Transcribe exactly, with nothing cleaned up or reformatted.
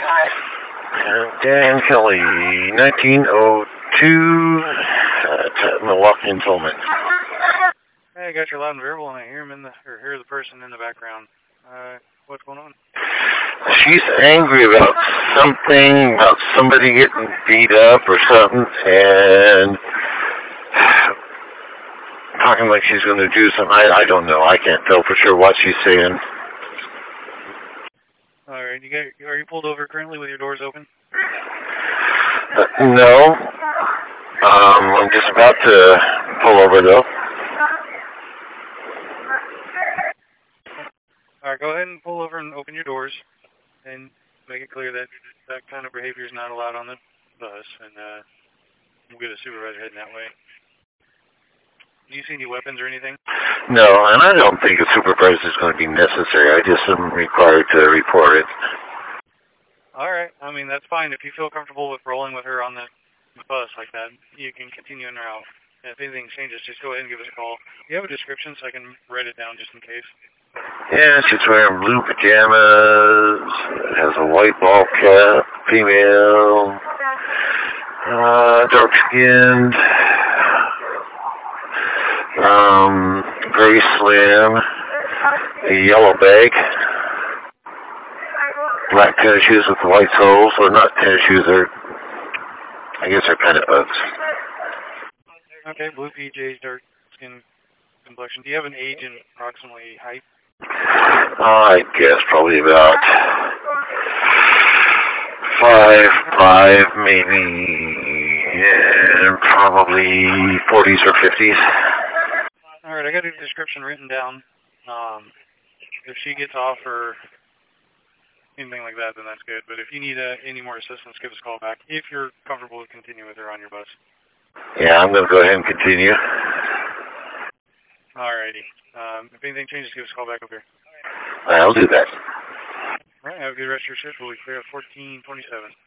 Dan Kelly, nineteen oh two, uh, Milwaukee and Tolman. Hey, I got your loud and verbal, and I hear him in the, or hear the person in the background. Uh, what's going on? She's angry about something, about somebody getting beat up or something, and talking like she's going to do something. I, I don't know. I can't tell for sure what she's saying. All right, you got, are you pulled over currently with your doors open? Uh, no. Um, I'm just about to pull over, though. All right, go ahead and pull over and open your doors, and make it clear that that kind of behavior is not allowed on the bus, and uh, we'll get a supervisor heading that way. Do you see any weapons or anything? No, and I don't think a supervisor is going to be necessary. I just am required to report it. All right. I mean, that's fine. If you feel comfortable with rolling with her on the bus like that, you can continue in route. And if anything changes, just go ahead and give us a call. Do you have a description so I can write it down just in case? Yeah, she's wearing blue pajamas, has a white ball cap, female, uh, dark-skinned, um, gray slim, a yellow bag, black tennis shoes with white soles, or not tennis shoes, they're, I guess they're kind of Uggs. Okay, blue P Js, dark skin complexion. Do you have an age and approximately height? I guess probably about five, five maybe, and probably forties or fifties. All right, I got a description written down. Um, if she gets off or anything like that, then that's good. But if you need uh, any more assistance, give us a call back. If you're comfortable with continuing with her on your bus. Yeah, I'm going to go ahead and continue. Alrighty. Um, if anything changes, give us a call back up here. I'll do that. All right, have a good rest of your shift. We'll be clear at fourteen twenty-seven.